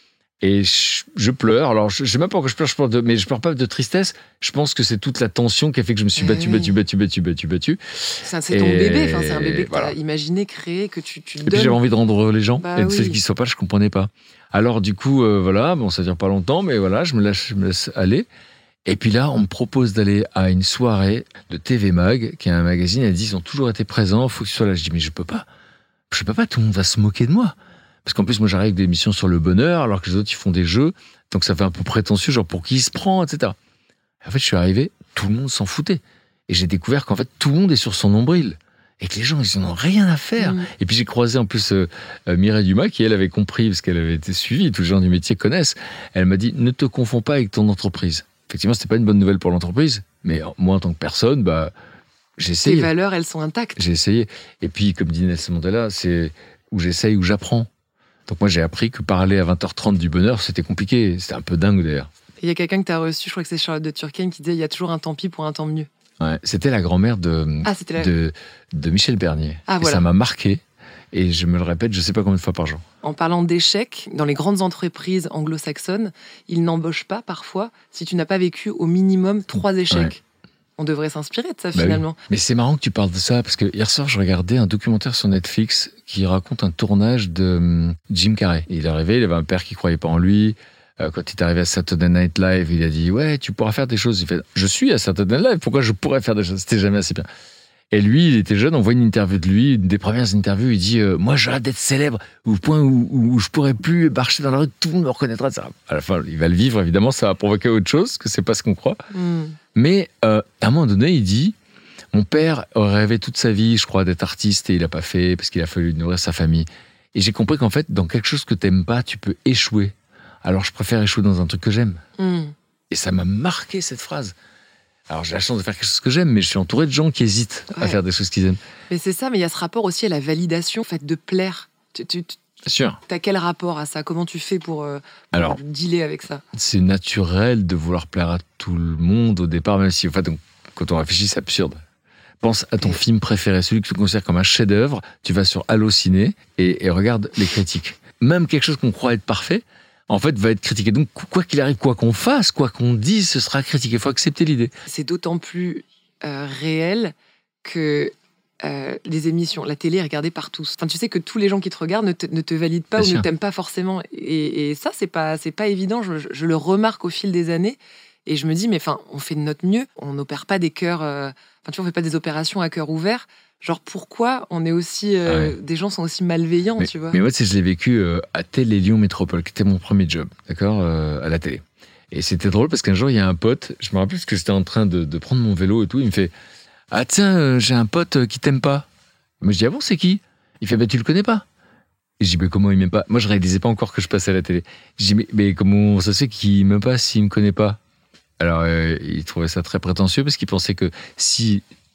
Et je, je pleure. Alors, je, je sais même pas pourquoi je pleure, je pleure de, mais je pleure pas de tristesse. Je pense que c'est toute la tension qui a fait que je me suis Eh battu, oui. battu, battu, battu, battu, battu. C'est c'est ton Et bébé, enfin, c'est un bébé que voilà. tu as imaginé, créé, que tu, tu Et puis donnes. j'avais envie de rendre les gens. Bah et oui. celles qui ne sont pas, je comprenais pas. Alors du coup, euh, voilà, bon, ça dure pas longtemps, mais voilà, je me, lâche, je me laisse aller. Et puis là, on me propose d'aller à une soirée de T V Mag, qui est un magazine. Elle dit, ils ont toujours été présents, il faut que tu sois là. Je dis, mais je peux pas. Je peux pas, tout le monde va se moquer de moi. Parce qu'en plus, moi, j'arrive avec des émissions sur le bonheur, alors que les autres, ils font des jeux. Donc ça fait un peu prétentieux, genre pour qui il se prend, et cetera. Et en fait, je suis arrivé, tout le monde s'en foutait. Et j'ai découvert qu'en fait, tout le monde est sur son nombril. Et que les gens, ils n'en ont rien à faire. Mm. Et puis j'ai croisé en plus euh, euh, Mireille Dumas, qui elle avait compris, parce qu'elle avait été suivie, tous les gens du métier connaissent. Elle m'a dit, ne te confonds pas avec ton entreprise. Effectivement, c'était pas une bonne nouvelle pour l'entreprise, mais moi, en tant que personne, bah, j'ai Tes essayé. valeurs, elles sont intactes. J'ai essayé. Et puis, comme dit Nelson Mandela, c'est où j'essaye, où j'apprends. Donc moi, j'ai appris que parler à vingt heures trente du bonheur, c'était compliqué. C'était un peu dingue, d'ailleurs. Il y a quelqu'un que tu as reçu, je crois que c'est Charlotte de Turckheim, qui disait il y a toujours un tant pis pour un temps mieux. Ouais, c'était la grand-mère de, Ah, c'était la... de, de Michel Bernier. Ah, Et voilà. ça m'a marqué. Et je me le répète, je sais pas combien de fois par jour. En parlant d'échecs, dans les grandes entreprises anglo-saxonnes, ils n'embauchent pas parfois si tu n'as pas vécu au minimum trois échecs. Ouais. On devrait s'inspirer de ça Bah finalement. oui. Mais c'est marrant que tu parles de ça, parce que hier soir, je regardais un documentaire sur Netflix qui raconte un tournage de hum, Jim Carrey. Il est arrivé, il avait un père qui croyait pas en lui. Euh, quand il est arrivé à Saturday Night Live, il a dit « Ouais, tu pourras faire des choses. » Il fait « Je suis à Saturday Night Live, pourquoi je pourrais faire des choses ?» C'était jamais assez bien. Et lui, il était jeune, on voit une interview de lui, une des premières interviews, il dit euh, « Moi, j'ai hâte d'être célèbre, au point où, où je pourrais plus marcher dans la rue, tout le monde me reconnaîtra. » Ça, à la fin, il va le vivre, évidemment, ça va provoquer autre chose, que c'est pas ce qu'on croit. Hmm. Mais euh, à un moment donné, il dit « Mon père aurait rêvé toute sa vie, je crois, d'être artiste, et il a pas fait, parce qu'il a fallu nourrir sa famille. Et j'ai compris qu'en fait, dans quelque chose que t'aimes pas, tu peux échouer. Alors je préfère échouer dans un truc que j'aime. Hmm. » Et ça m'a marqué, cette phrase. Alors j'ai la chance de faire quelque chose que j'aime, mais je suis entouré de gens qui hésitent à Ouais. faire des choses qu'ils aiment. Mais c'est ça, mais il y a ce rapport aussi à la validation, en fait, de plaire. Tu, tu, tu Bien sûr. as quel rapport à ça? Comment tu fais pour, euh, pour Alors, dealer avec ça? c'est naturel de vouloir plaire à tout le monde au départ, même si, en fait, on- quand on réfléchit, c'est absurde. Pense à ton Et- film préféré, celui que tu considères comme un chef-d'œuvre. Tu vas sur Allociné et, et regarde les critiques. Même quelque chose qu'on croit être parfait, en fait, va être critiqué. Donc, quoi qu'il arrive, quoi qu'on fasse, quoi qu'on dise, ce sera critiqué. Il faut accepter l'idée. C'est d'autant plus euh, réel que euh, les émissions, la télé est regardée par tous. Enfin, tu sais que tous les gens qui te regardent ne te, ne te valident pas Bien ou sûr. ne t'aiment pas forcément. Et, et ça, c'est pas, c'est pas évident. Je, je- je le remarque au fil des années. Et je me dis, mais enfin, on fait de notre mieux. On n'opère pas des cœurs. euh, Enfin, tu vois, on fait pas des opérations à cœur ouvert. Genre, pourquoi on est aussi. euh, Ah ouais. Des gens sont aussi malveillants, Mais, tu vois. mais moi, tu sais, je l'ai vécu euh, à Télé Lyon Métropole, qui était mon premier job, d'accord, euh, à la télé. Et c'était drôle parce qu'un jour, il y a un pote, je me rappelle parce que j'étais en train de, de prendre mon vélo et tout, il me fait « Ah tiens, euh, j'ai un pote euh, qui t'aime pas. » Moi, je dis « Ah bon, c'est qui ?» Il fait « Bah, tu le connais pas ?» Et je dis « Mais comment il m'aime pas ?» Moi, je réalisais pas encore que je passais à la télé. Je dis « Mais, mais comment ça se fait qu'il m'aime pas s'il me connaît pas ?» Alors, euh, il trouvait ça très prétentieux parce qu'il pensait que si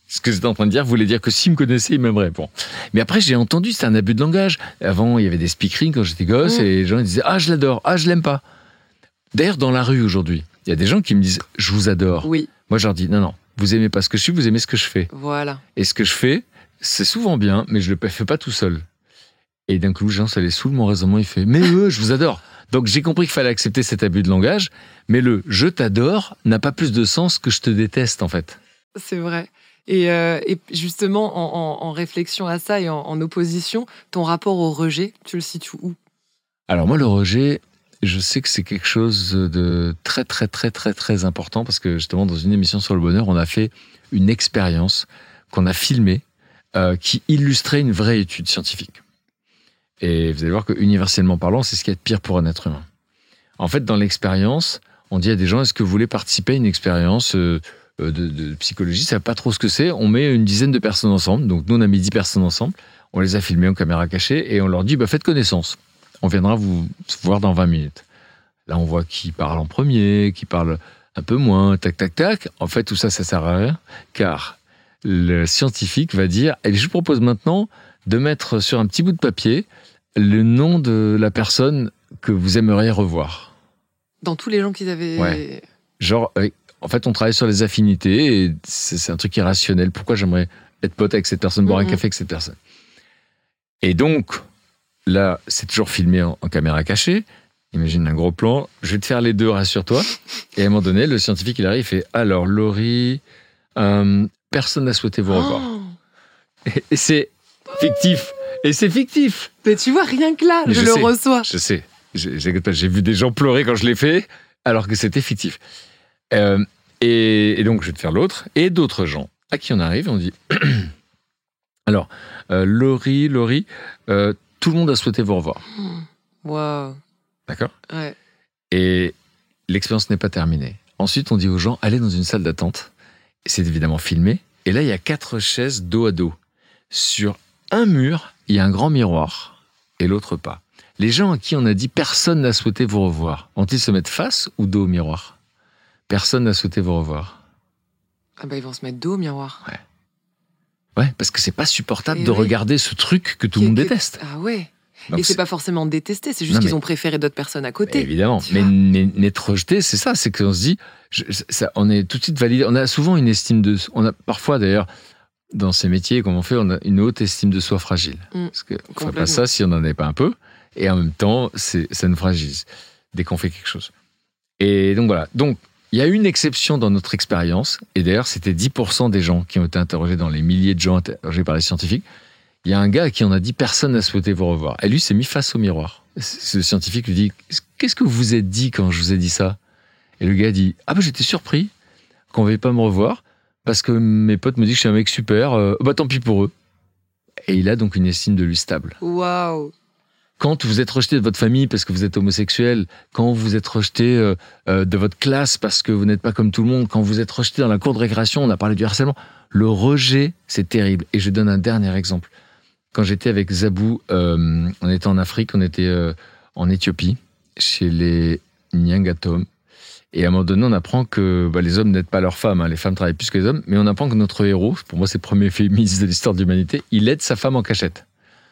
Ce que j'étais en train de dire voulait dire que s'il me connaissait, il m'aimerait. Bon. Mais après, j'ai entendu, c'était un abus de langage. Avant, il y avait des speakerines quand j'étais gosse mmh. et les gens disaient « Ah, je l'adore. Ah, je l'aime pas. » D'ailleurs, dans la rue aujourd'hui, il y a des gens qui me disent « Je vous adore. » Oui. Moi, je leur dis « Non, non. Vous aimez pas ce que je suis, vous aimez ce que je fais. » Voilà. Et ce que je fais, c'est souvent bien, mais je le fais pas tout seul. Et d'un coup, Jean, ça les saoule, mon raisonnement, il fait « Mais eux, je vous adore. » Donc, j'ai compris qu'il fallait accepter cet abus de langage, mais le « je t'adore » n'a pas plus de sens que « je te déteste » en fait. C'est vrai. Et, euh, et justement, en, en, en réflexion à ça et en, en opposition, ton rapport au rejet, tu le situes où ? Alors moi, le rejet, je sais que c'est quelque chose de très, très, très, très, très important parce que justement, dans une émission sur le bonheur, on a fait une expérience qu'on a filmée euh, qui illustrait une vraie étude scientifique. Et vous allez voir que, universellement parlant, c'est ce qu'il y a de pire pour un être humain. En fait, dans l'expérience, on dit à des gens, est-ce que vous voulez participer à une expérience euh, De, de psychologie, ça ne savent pas trop ce que c'est. On met une dizaine de personnes ensemble. Donc, nous, on a mis dix personnes ensemble. On les a filmées en caméra cachée et on leur dit bah, faites connaissance. On viendra vous voir dans vingt minutes. Là, on voit qui parle en premier, qui parle un peu moins, tac, tac, tac. En fait, tout ça, ça ne sert à rien car le scientifique va dire et je vous propose maintenant de mettre sur un petit bout de papier le nom de la personne que vous aimeriez revoir. Dans tous les gens qu'ils avaient. Ouais. Genre. Euh, En fait, on travaille sur les affinités et c'est, c'est un truc irrationnel. Pourquoi j'aimerais être pote avec cette personne, boire mmh. un café avec cette personne ? Et donc, là, c'est toujours filmé en, en caméra cachée. Imagine un gros plan. Je vais te faire les deux, rassure-toi. Et à un moment donné, le scientifique, il arrive, il fait « Alors, Laurie, euh, personne n'a souhaité vous revoir. Oh » et, et c'est fictif. Et c'est fictif. Mais tu vois, rien que là, je, je le sais, reçois. Je sais. J'ai, j'ai, j'ai vu des gens pleurer quand je l'ai fait, alors que c'était fictif. Euh, et, et donc, je vais te faire l'autre. Et d'autres gens à qui on arrive, on dit alors, euh, Laurie, Laurie, euh, tout le monde a souhaité vous revoir. Waouh. D'accord ? Ouais. Et l'expérience n'est pas terminée. Ensuite, on dit aux gens allez dans une salle d'attente. Et c'est évidemment filmé. Et là, il y a quatre chaises dos à dos. Sur un mur, il y a un grand miroir et l'autre pas. Les gens à qui on a dit personne n'a souhaité vous revoir, vont-ils se mettre face ou dos au miroir ? Personne n'a souhaité vous revoir. Ah bah ils vont se mettre dos au miroir. Ouais. Ouais, parce que c'est pas supportable et de ouais. regarder ce truc que tout le monde que... déteste. Ah ouais. Donc et c'est, c'est pas forcément détesté, c'est juste non, qu'ils mais... ont préféré d'autres personnes à côté. Évidemment, mais n'être rejeté, c'est ça, c'est qu'on se dit, je, ça, on est tout de suite validé. On a souvent une estime de, on a parfois d'ailleurs dans ces métiers, comme on fait, on a une haute estime de soi fragile. Mmh, parce que on ferait pas ça si on n'en avait pas un peu. Et en même temps, c'est, ça nous fragilise dès qu'on fait quelque chose. Et donc voilà. Donc il y a une exception dans notre expérience, et d'ailleurs c'était dix pour cent des gens qui ont été interrogés dans les milliers de gens interrogés par les scientifiques. Il y a un gars à qui on a dit personne n'a souhaité vous revoir. Et lui s'est mis face au miroir. Ce scientifique lui dit qu'est-ce que vous vous êtes dit quand je vous ai dit ça ? Et le gars dit ah ben j'étais surpris qu'on ne veuille pas me revoir parce que mes potes me disent que je suis un mec super. Euh, bah tant pis pour eux. Et il a donc une estime de lui stable. Waouh. Quand vous êtes rejeté de votre famille parce que vous êtes homosexuel, quand vous êtes rejeté euh, euh, de votre classe parce que vous n'êtes pas comme tout le monde, quand vous êtes rejeté dans la cour de récréation, on a parlé du harcèlement, le rejet, c'est terrible. Et je donne un dernier exemple. Quand j'étais avec Zabou, euh, on était en Afrique, on était euh, en Éthiopie, chez les Nyangatom. Et à un moment donné, on apprend que bah, les hommes n'aident pas leurs femmes, hein, les femmes travaillent plus que les hommes, mais on apprend que notre héros, pour moi c'est le premier féministe de l'histoire de l'humanité, il aide sa femme en cachette.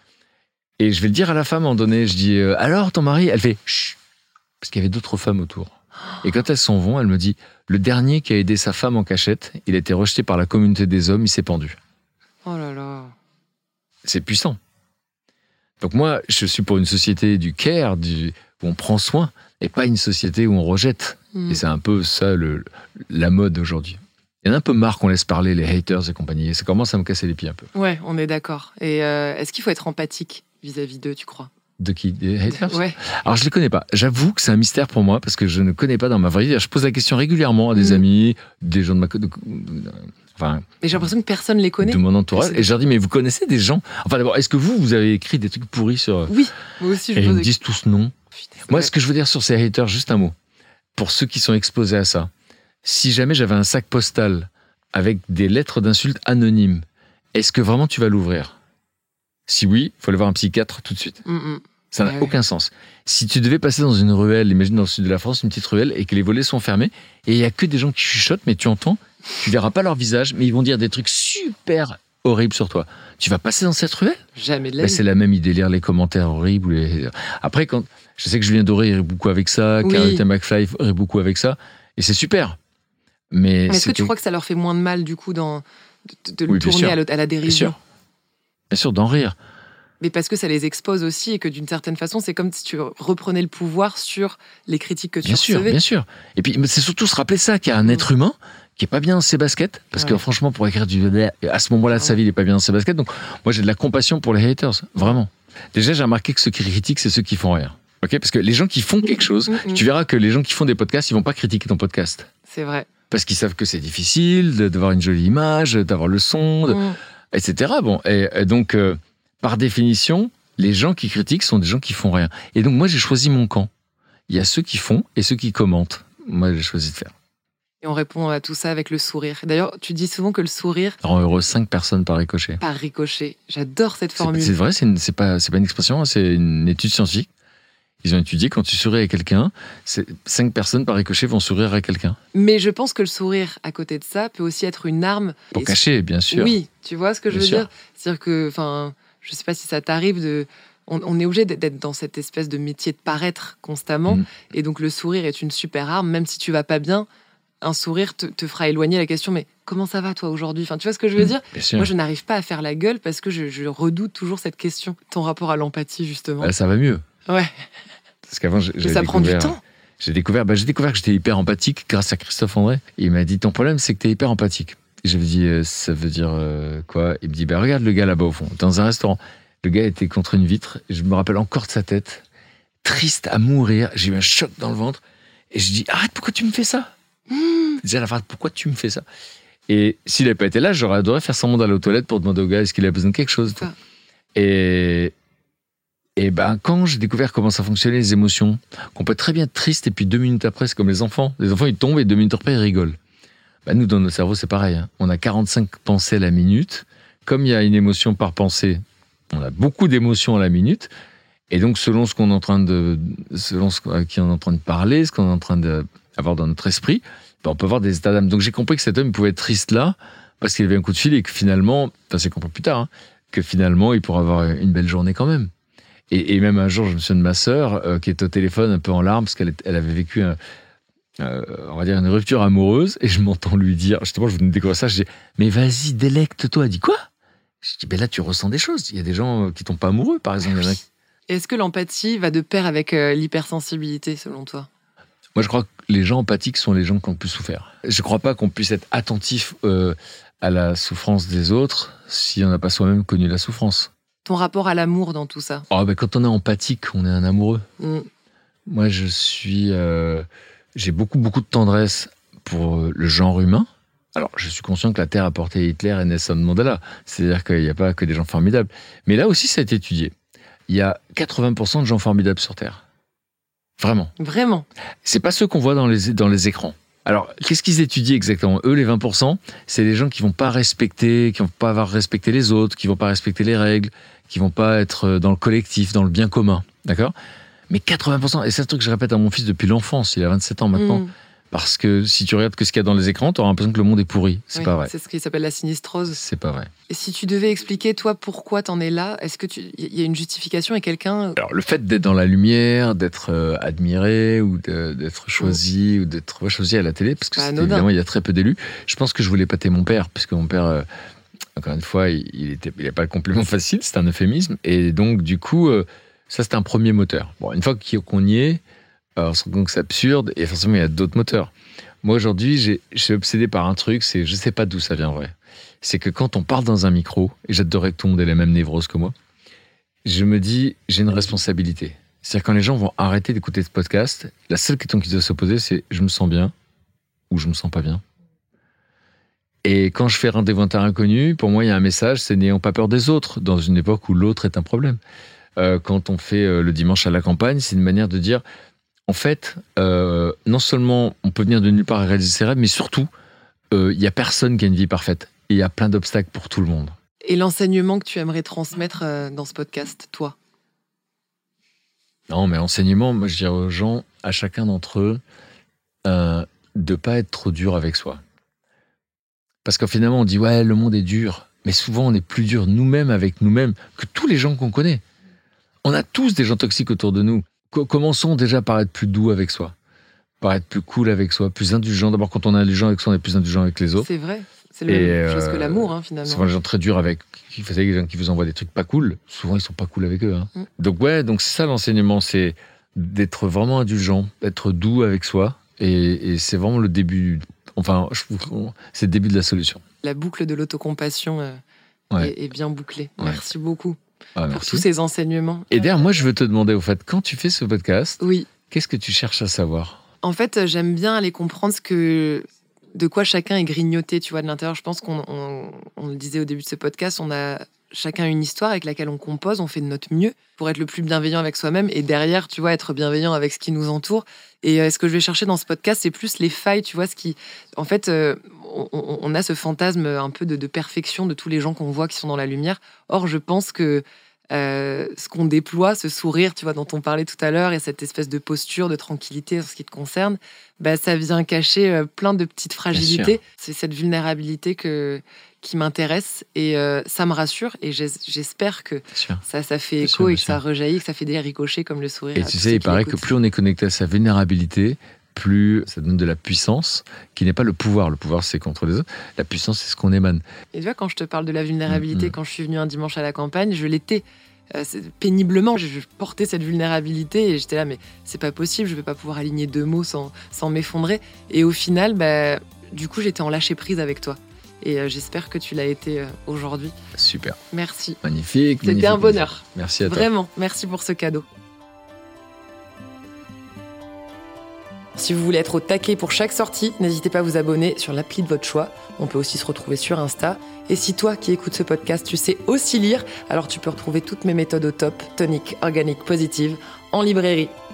Et je vais le dire à la femme à un moment donné, je dis euh, « Alors, ton mari ?» Elle fait « Chut !» Parce qu'il y avait d'autres femmes autour. Et quand elles s'en vont, elle me dit « Le dernier qui a aidé sa femme en cachette, il a été rejeté par la communauté des hommes, il s'est pendu. » Oh là là. C'est puissant. Donc moi, je suis pour une société du care, du, où on prend soin, et pas une société où on rejette. Mmh. Et c'est un peu ça le, la mode aujourd'hui. Il y en a un peu marre qu'on laisse parler les haters et compagnie. Ça commence à me casser les pieds un peu. Ouais, on est d'accord. Et euh, est-ce qu'il faut être empathique vis-à-vis d'eux, tu crois ? De qui ? Des haters ? Ouais. Alors, je les connais pas. J'avoue que c'est un mystère pour moi parce que je ne connais pas dans ma vraie vie. Je pose la question régulièrement à des mmh. amis, des gens de ma... De, enfin, mais j'ai l'impression que personne ne les connaît. De mon entourage. Et je leur dis, mais vous connaissez des gens ? Enfin, d'abord, est-ce que vous, vous avez écrit des trucs pourris sur... Oui, moi aussi, je Et pose ils me des... disent tous non. Putain, moi, vrai. Ce que je veux dire sur ces haters, juste un mot. Pour ceux qui sont exposés à ça, si jamais j'avais un sac postal avec des lettres d'insultes anonymes, est-ce que vraiment tu vas l'ouvrir ? Si oui, il faut aller voir un psychiatre tout de suite. Mm-mm. Ça n'a ouais, aucun ouais. sens. Si tu devais passer dans une ruelle, imagine dans le sud de la France, une petite ruelle, et que les volets sont fermés, et il n'y a que des gens qui chuchotent, mais tu entends Tu verras pas leur visage, mais ils vont dire des trucs super horribles sur toi. Tu vas passer dans cette ruelle ? Jamais de la Bah, vie. c'est la même idée, lire les commentaires horribles. Les... Après, quand je sais que Julien Doré rit beaucoup avec ça, Oui. Carlotta McFly rit beaucoup avec ça, et c'est super. Mais Mais est-ce que tu c'était- crois que ça leur fait moins de mal, du coup, dans, de, de le Oui, bien tourner sûr. à, l'autre- à la Bien dérision? sûr. Bien sûr, d'en rire. Mais parce que ça les expose aussi et que d'une certaine façon, c'est comme si tu reprenais le pouvoir sur les critiques que tu Bien sûr, recevais. bien sûr. Et puis, mais c'est surtout se rappeler ça, qu'il y a un être humain qui est pas bien dans ses baskets, parce que Ouais. franchement, pour écrire du... À ce moment-là de sa vie, il est pas bien dans ses baskets. Donc, moi, j'ai de la compassion pour les haters, vraiment. Déjà, j'ai remarqué que ceux qui critiquent, c'est ceux qui font rien. Ok, parce que les gens qui font quelque chose, Mm, mm. tu verras que les gens qui font des podcasts, ils vont pas critiquer ton podcast. C'est vrai. Parce qu'ils savent que c'est difficile de- d'avoir une jolie image, d'avoir le son, de- Mm. et cetera. Bon, et, et donc, euh, par définition, les gens qui critiquent sont des gens qui font rien. Et donc, moi, j'ai choisi mon camp. Il y a ceux qui font et ceux qui commentent. Moi, j'ai choisi de faire. Et on répond à tout ça avec le sourire. D'ailleurs, tu dis souvent que le sourire Ça rend heureux cinq personnes par ricochet. par ricochet. J'adore cette C'est formule. c'est vrai, c'est une- c'est pas, c'est pas une expression, hein, c'est une étude scientifique. Ils ont étudié quand tu souris à quelqu'un, c'est- cinq personnes par ricochet vont sourire à quelqu'un. Mais je pense que le sourire, à côté de ça, peut aussi être une arme. Pour Et- cacher, bien sûr. Oui, tu vois ce que je Bien veux sûr. dire? C'est-à-dire que, enfin, je sais pas si ça t'arrive de. On, on est obligé d'être- d'être dans cette espèce de métier de paraître constamment. Mm. Et donc, le sourire est une super arme, même si tu vas pas bien. Un sourire te, te fera éloigner la question, mais comment ça va toi aujourd'hui? Enfin, tu vois ce que je veux Mm, dire? Bien sûr. Moi, je n'arrive pas à faire la gueule parce que je, je redoute toujours cette question. Ton rapport à l'empathie, justement. Bah, ça va mieux. Ouais, Parce qu'avant, j'ai mais j'avais ça prend du découvert- temps. J'ai découvert, bah, j'ai découvert que j'étais hyper empathique grâce à Christophe André. Il m'a dit, ton problème, c'est que t'es hyper empathique. Et j'avais dit, euh, ça veut dire euh, quoi? Il me dit, bah, regarde le gars là-bas au fond, dans un restaurant. Le gars était contre une vitre, et je me rappelle encore de sa tête, triste à mourir. J'ai eu un choc dans le ventre. Et je dis, arrête, pourquoi tu me fais ça? Déjà la phrase, pourquoi tu me fais ça? Et s'il n'avait pas été là, j'aurais adoré faire semblant d'aller aux toilettes pour demander au gars est-ce qu'il a besoin de quelque chose. Ça. Et, et ben, quand j'ai découvert comment ça fonctionnait, les émotions, qu'on peut très bien être triste et puis deux minutes après, c'est comme les enfants. Les enfants, ils tombent et deux minutes après, ils rigolent. Ben, nous, dans notre cerveau, c'est pareil. Hein. On a quarante-cinq pensées à la minute. Comme il y a une émotion par pensée, on a beaucoup d'émotions à la minute. Et donc, selon ce qu'on est en train de, selon ce à qui on est en train de parler, ce qu'on est en train d'avoir dans notre esprit, ben, on peut avoir des états d'âme. Donc, j'ai compris que cet homme pouvait être triste là, parce qu'il avait un coup de fil et que finalement, enfin, c'est compris plus tard, hein, que finalement, il pourrait avoir une belle journée quand même. Et, et même un jour, je me souviens de ma sœur, euh, qui était au téléphone un peu en larmes, parce qu'elle est- elle avait vécu, un, euh, on va dire, une rupture amoureuse, et je m'entends lui dire, justement, je venais de découvrir ça, je dis, mais vas-y, délecte-toi. Elle dit, quoi? Je dis, ben là, tu ressens des choses. Il y a des gens euh, qui tombent pas amoureux, par exemple. Il y en a qui- Est-ce que l'empathie va de pair avec euh, l'hypersensibilité, selon toi? Moi, je crois que les gens empathiques sont les gens qui ont le plus souffert. Je ne crois pas qu'on puisse être attentif euh, à la souffrance des autres si on n'a pas soi-même connu la souffrance. Ton rapport à l'amour dans tout ça? Oh, ben, quand on est empathique, on est un amoureux. Mm. Moi, je suis, euh, j'ai beaucoup, beaucoup de tendresse pour euh, le genre humain. Alors, je suis conscient que la Terre a porté Hitler et Nelson Mandela. C'est-à-dire qu'il n'y a pas que des gens formidables. Mais là aussi, ça a été étudié. Il y a quatre-vingts pour cent de gens formidables sur Terre. Vraiment. Vraiment? C'est pas ceux qu'on voit dans les, dans les écrans. Alors, qu'est-ce qu'ils étudient exactement? Eux, les vingt pour cent, c'est les gens qui vont pas respecter, qui vont pas avoir respecté les autres, qui vont pas respecter les règles, qui vont pas être dans le collectif, dans le bien commun. D'accord? Mais quatre-vingts pour cent, et c'est un truc que je répète à mon fils depuis l'enfance, il a vingt-sept ans maintenant, Mm. parce que si tu regardes que ce qu'il y a dans les écrans, tu auras l'impression que le monde est pourri. C'est Oui, pas vrai. C'est ce qui s'appelle la sinistrose. C'est pas vrai. Et si tu devais expliquer, toi, pourquoi t'en es là, est-ce que tu, il y a une justification et quelqu'un... Alors, le fait d'être dans la lumière, d'être euh, admiré, ou de- d'être choisi, ou d'être ouais, choisi à la télé, parce que Pas c'était- anodin. évidemment, il y a très peu d'élus. Je pense que je voulais pâter mon père, puisque mon père, euh, encore une fois, il il était, il n'avait pas le compliment facile, c'est un euphémisme. Et donc, du coup, euh, ça, c'était un premier moteur. Bon, une fois qu'il- qu'on y est, euh, on se rend compte que c'est absurde, et forcément, il y a d'autres moteurs. Moi, aujourd'hui, j'ai- je suis obsédé par un truc, c'est, je sais pas d'où ça vient, vrai. C'est que quand on parle dans un micro, et j'adorais que tout le monde ait la même névrose que moi, je me dis, j'ai une responsabilité. C'est-à-dire quand les gens vont arrêter d'écouter ce podcast, la seule question qu'ils doivent se poser, c'est je me sens bien ou je me sens pas bien. Et quand je fais rendez-vous un terrain inconnu, pour moi, il y a un message, c'est n'ayons pas peur des autres, dans une époque où l'autre est un problème. Euh, quand on fait euh, le dimanche à la campagne, c'est une manière de dire, en fait, euh, non seulement on peut venir de nulle part et réaliser ses rêves, mais surtout, euh, il y a personne qui a une vie parfaite. Et il y a plein d'obstacles pour tout le monde. Et l'enseignement que tu aimerais transmettre euh, dans ce podcast, toi? Non, mais enseignement, moi je dirais aux gens, à chacun d'entre eux, euh, de pas être trop dur avec soi. Parce que finalement, on dit, ouais, le monde est dur. Mais souvent, on est plus dur nous-mêmes avec nous-mêmes que tous les gens qu'on connaît. On a tous des gens toxiques autour de nous. Co- commençons déjà par être plus doux avec soi, par être plus cool avec soi, plus indulgent. D'abord, quand on est indulgent avec soi, on est plus indulgent avec les autres. C'est vrai. C'est la même chose que l'amour, hein, finalement. Souvent, les gens très durs avec, qui faisaient les gens qui vous envoient des trucs pas cool, souvent, ils sont pas cool avec eux. Hein. Mm. Donc, ouais, donc c'est ça l'enseignement, c'est d'être vraiment indulgent, d'être doux avec soi. Et, et c'est vraiment le début, enfin, je, c'est le début de la solution. La boucle de l'autocompassion euh, ouais. est, est bien bouclée. Ouais. Merci beaucoup ah, pour merci. tous ces enseignements. Et d'ailleurs, moi, je veux te demander, au fait, quand tu fais ce podcast, oui. qu'est-ce que tu cherches à savoir ? En fait, j'aime bien aller comprendre ce que... de quoi chacun est grignoté, tu vois, de l'intérieur. Je pense qu'on on, on le disait au début de ce podcast, on a chacun une histoire avec laquelle on compose, on fait de notre mieux pour être le plus bienveillant avec soi-même et derrière, tu vois, être bienveillant avec ce qui nous entoure. Et euh, ce que je vais chercher dans ce podcast, c'est plus les failles, tu vois, ce qui... En fait, euh, on, on a ce fantasme un peu de, de perfection de tous les gens qu'on voit qui sont dans la lumière. Or, je pense que Euh, ce qu'on déploie, ce sourire, tu vois, dont on parlait tout à l'heure, et cette espèce de posture, de tranquillité en ce qui te concerne, bah, ça vient cacher euh, plein de petites fragilités. C'est cette vulnérabilité que, qui m'intéresse, et euh, ça me rassure, et j'espère que ça, ça fait écho sûr, et que sûr. ça rejaillit, que ça fait des ricochets comme le sourire. Et tu sais, il paraît que plus on est connecté à sa vulnérabilité, plus ça donne de la puissance, qui n'est pas le pouvoir. Le pouvoir, c'est contre les autres. La puissance, c'est ce qu'on émane. Et tu vois, quand je te parle de la vulnérabilité, mmh. quand je suis venue un dimanche à la campagne, je l'étais euh, péniblement. Je, je portais cette vulnérabilité et j'étais là, mais c'est pas possible, je vais pas pouvoir aligner deux mots sans, sans m'effondrer. Et au final, bah, du coup, j'étais en lâcher prise avec toi. Et euh, j'espère que tu l'as été euh, aujourd'hui. Super. Merci. Magnifique. C'était un bonheur. Merci à toi. Vraiment, merci pour ce cadeau. Si vous voulez être au taquet pour chaque sortie, n'hésitez pas à vous abonner sur l'appli de votre choix. On peut aussi se retrouver sur Insta. Et si toi qui écoutes ce podcast, tu sais aussi lire, alors tu peux retrouver toutes mes méthodes au top, tonique, organique, positive, en librairie.